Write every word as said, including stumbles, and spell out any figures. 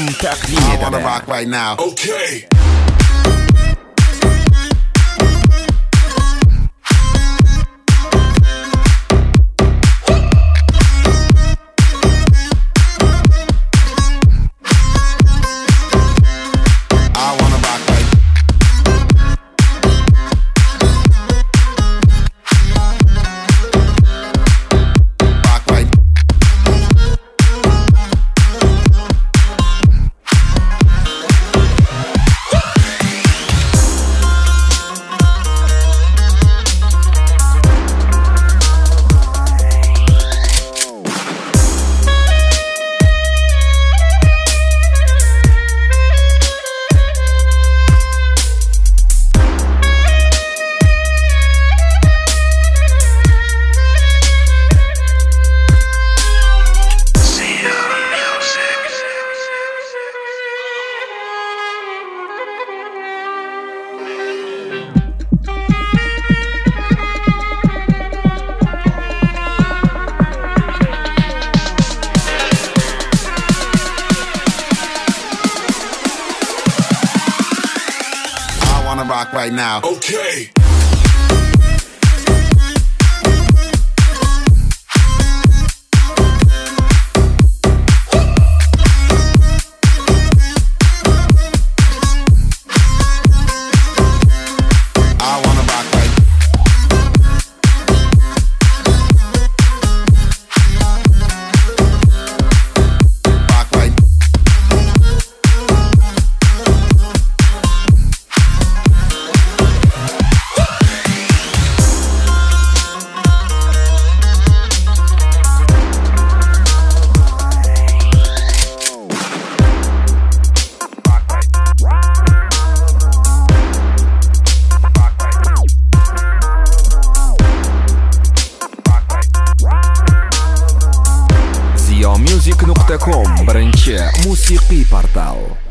تقدیم I wanna داده. rock right now. Okay. I wanna rock right. Rock right. I wanna rock right now. Okay. I wanna rock right. Rock right. ziyomusic nuqta com birinchi musiqiy portal.